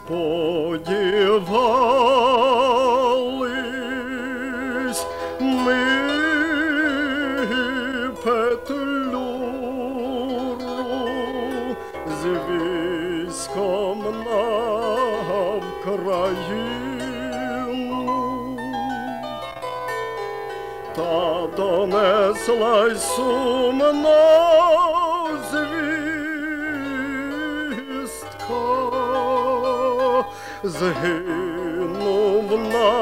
сподівались ми Петлюру з військом на Вкраїну, та донеслась сумна звістка, згинув на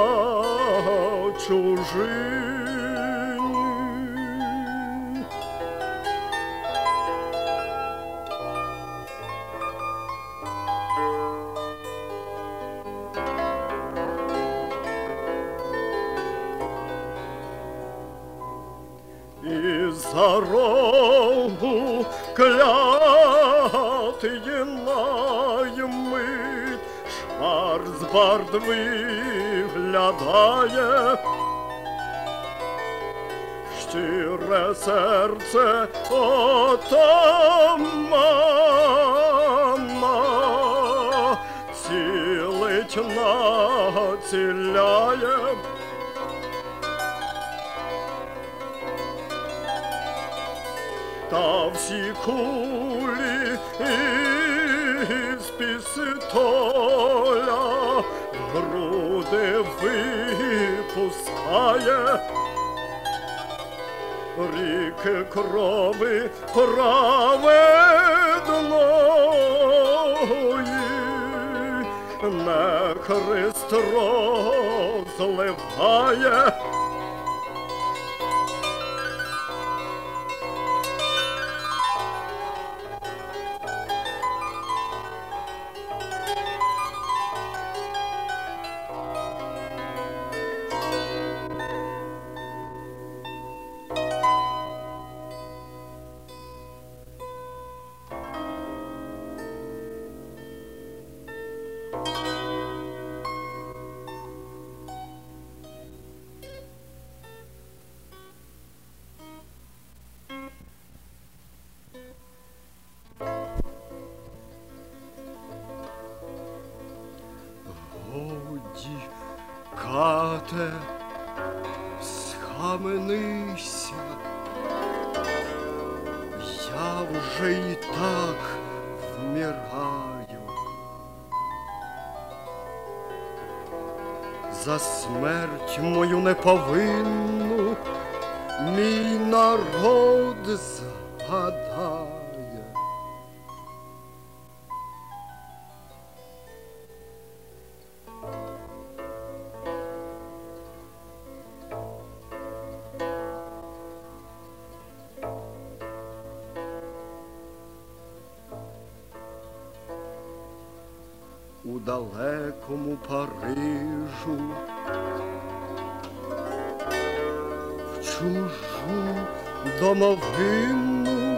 чужині. І за рогу клятий наймит Шварцбард виглядає, щире серце отамана цілить націляє. Та всі кулі із пістоля в груди випускає, ріки крови праведної не Христ розливає. Годі, кате, схаменися, я вже і так вмираю. За смерть мою неповинну мій народ згадає. У далекому Парижу, в чужу домовину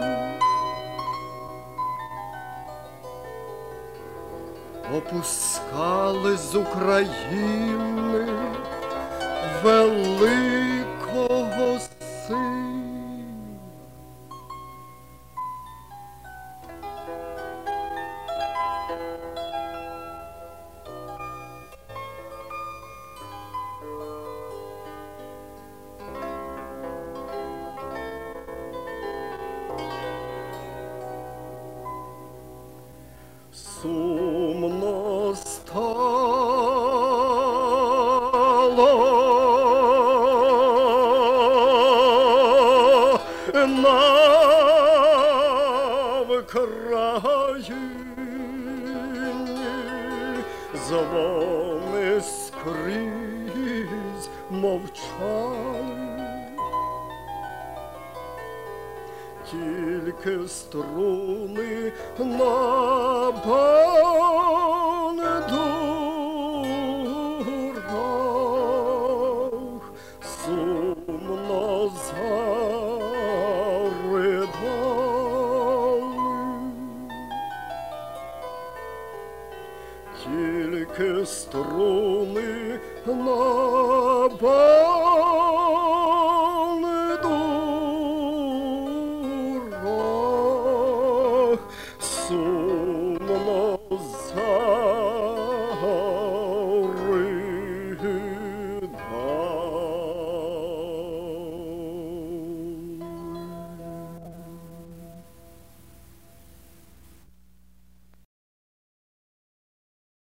опускали з України великого сина. Сумно стало на Вкраїні, дзвони скрізь мовчали, тільки струни на бандурах сумно заридали, тільки струни на бандурах